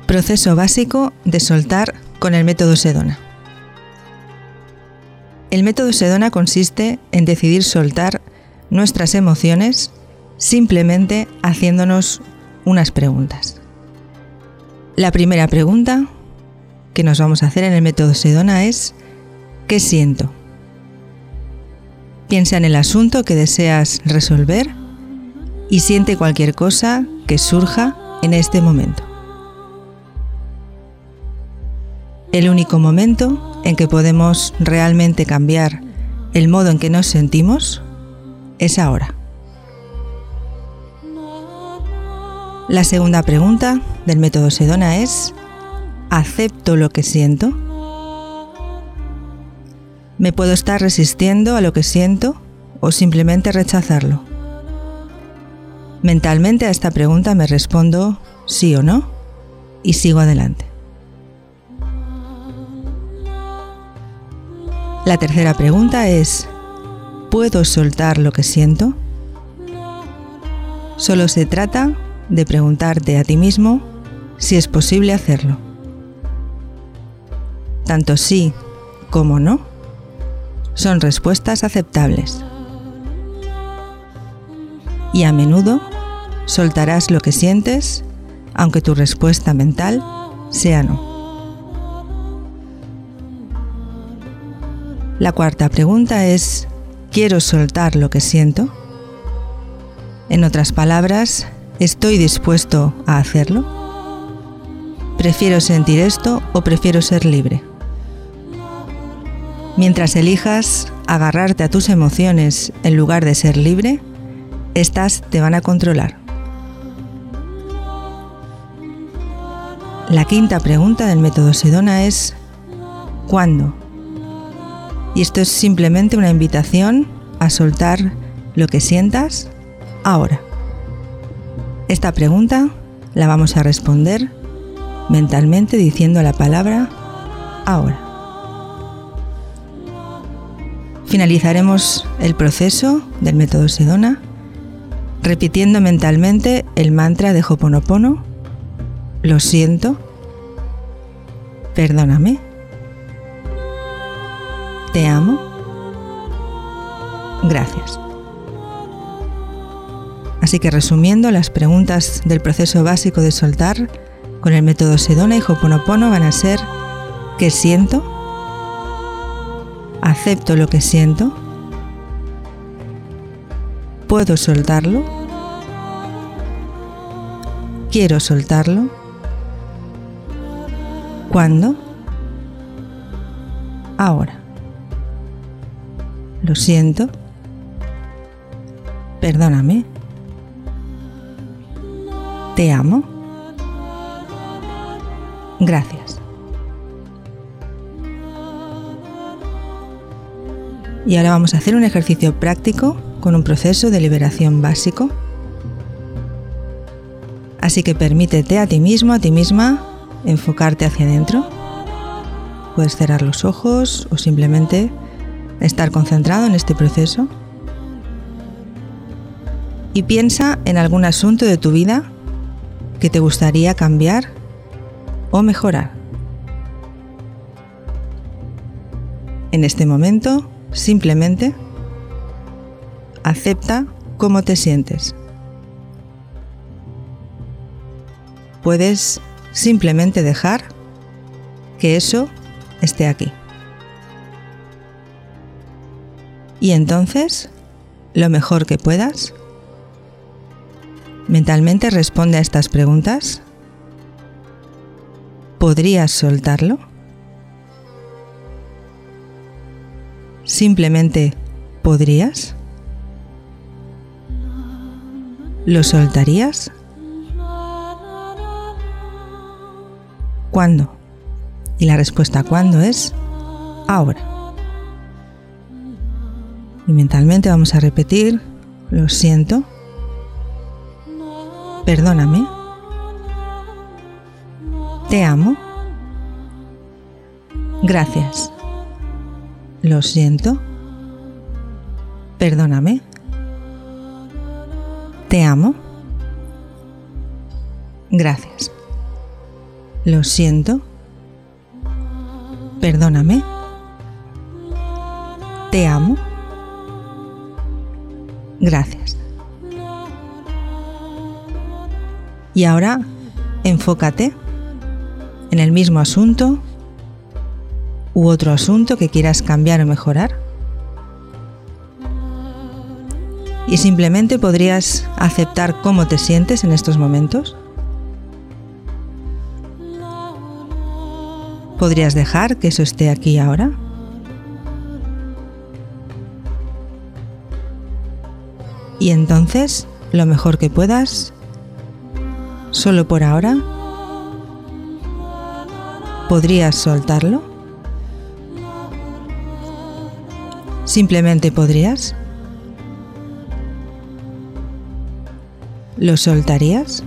Proceso básico de soltar con el método Sedona. El método Sedona consiste en decidir soltar nuestras emociones simplemente haciéndonos unas preguntas. La primera pregunta que nos vamos a hacer en el método Sedona es ¿qué siento? Piensa en el asunto que deseas resolver y siente cualquier cosa que surja en este momento. El único momento en que podemos realmente cambiar el modo en que nos sentimos es ahora. La segunda pregunta del método Sedona es ¿acepto lo que siento? ¿Me puedo estar resistiendo a lo que siento o simplemente rechazarlo? Mentalmente a esta pregunta me respondo sí o no y sigo adelante. La tercera pregunta es ¿puedo soltar lo que siento? Solo se trata de preguntarte a ti mismo si es posible hacerlo. Tanto sí como no son respuestas aceptables. Y a menudo soltarás lo que sientes, aunque tu respuesta mental sea no. La cuarta pregunta es ¿quiero soltar lo que siento? En otras palabras, ¿estoy dispuesto a hacerlo? ¿Prefiero sentir esto o prefiero ser libre? Mientras elijas agarrarte a tus emociones en lugar de ser libre, estas te van a controlar. La quinta pregunta del método Sedona es ¿cuándo? Y esto es simplemente una invitación a soltar lo que sientas ahora. Esta pregunta la vamos a responder mentalmente diciendo la palabra ahora. Finalizaremos el proceso del método Sedona repitiendo mentalmente el mantra de Ho'oponopono: lo siento, perdóname, te amo, gracias. Así que resumiendo, las preguntas del proceso básico de soltar con el método Sedona y Ho'oponopono van a ser ¿qué siento? ¿Acepto lo que siento? ¿Puedo soltarlo? ¿Quiero soltarlo? ¿Cuándo? Ahora. Lo siento. Perdóname. Te amo. Gracias. Y ahora vamos a hacer un ejercicio práctico con un proceso de liberación básico. Así que permítete a ti mismo, a ti misma, enfocarte hacia adentro. Puedes cerrar los ojos o simplemente estar concentrado en este proceso. Y piensa en algún asunto de tu vida que te gustaría cambiar o mejorar. En este momento, simplemente acepta cómo te sientes. Puedes simplemente dejar que eso esté aquí. Y entonces, lo mejor que puedas, mentalmente responde a estas preguntas. ¿Podrías soltarlo? Simplemente ¿podrías? ¿Lo soltarías? ¿Cuándo? Y la respuesta ¿cuándo? Es ahora. Y mentalmente vamos a repetir: lo siento, perdóname, te amo, gracias. Lo siento, perdóname, te amo, gracias. Lo siento. Perdóname. Te amo. Gracias. Y ahora enfócate en el mismo asunto u otro asunto que quieras cambiar o mejorar. Y simplemente podrías aceptar cómo te sientes en estos momentos. ¿Podrías dejar que eso esté aquí ahora? Y entonces, lo mejor que puedas, solo por ahora, ¿podrías soltarlo? ¿Simplemente podrías? ¿Lo soltarías?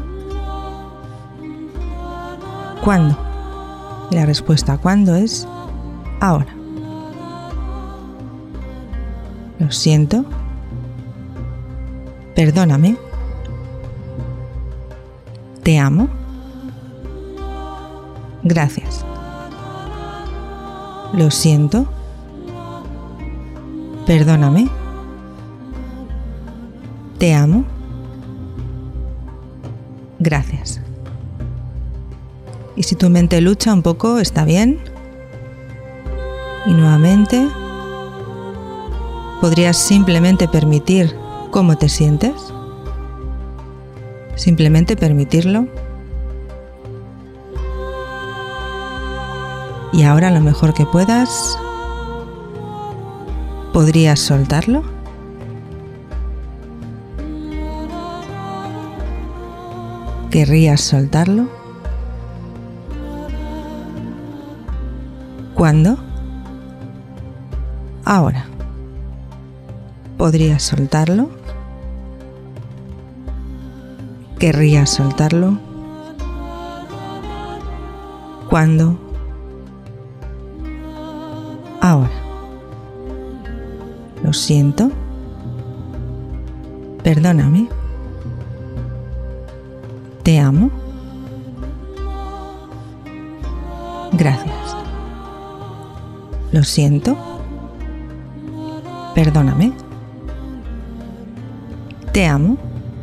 ¿Cuándo? Y la respuesta a ¿cuándo? Es ahora. Lo siento. Perdóname. Te amo. Gracias. Lo siento. Perdóname. Te amo. Gracias. Y si tu mente lucha un poco, está bien. Y nuevamente, podrías simplemente permitir cómo te sientes. Simplemente permitirlo. Y ahora, lo mejor que puedas, ¿podrías soltarlo? ¿Querrías soltarlo? ¿Cuándo? Ahora. ¿Podrías soltarlo? ¿Querrías soltarlo? ¿Cuándo? Ahora. Lo siento. Perdóname. Te amo. Gracias. Lo siento. Perdóname. Te amo.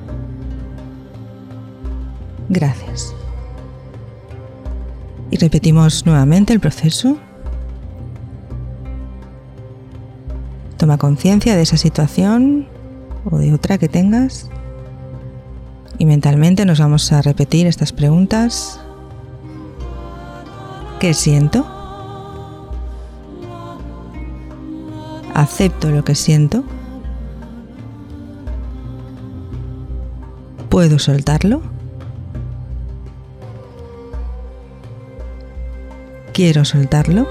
Gracias. Y repetimos nuevamente el proceso. Toma conciencia de esa situación o de otra que tengas. Y mentalmente nos vamos a repetir estas preguntas. ¿Qué siento? ¿Acepto lo que siento? ¿Puedo soltarlo? ¿Quiero soltarlo?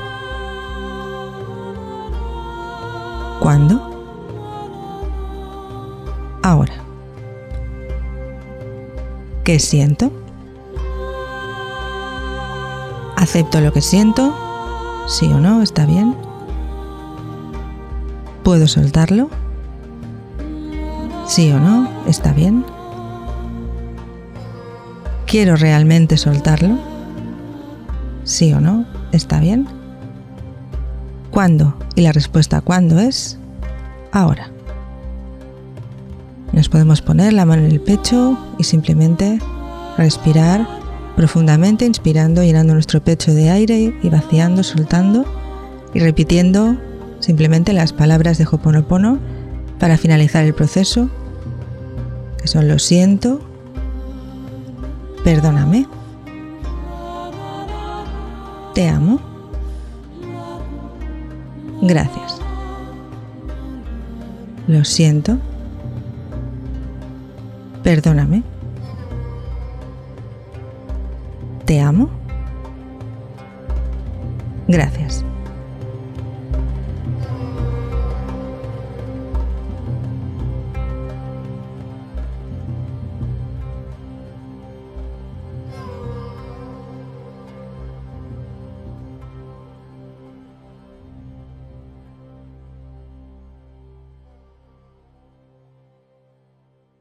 ¿Cuándo? Ahora. ¿Qué siento? ¿Acepto lo que siento? ¿Sí o no? ¿Está bien? ¿Puedo soltarlo? ¿Sí o no? ¿Está bien? ¿Quiero realmente soltarlo? ¿Sí o no? ¿Está bien? ¿Cuándo? Y la respuesta a ¿cuándo? Es ahora. Nos podemos poner la mano en el pecho y simplemente respirar profundamente, inspirando, llenando nuestro pecho de aire y vaciando, soltando y repitiendo simplemente las palabras de Ho'oponopono para finalizar el proceso, que son lo siento, perdóname, te amo, gracias, lo siento, perdóname, te amo, gracias.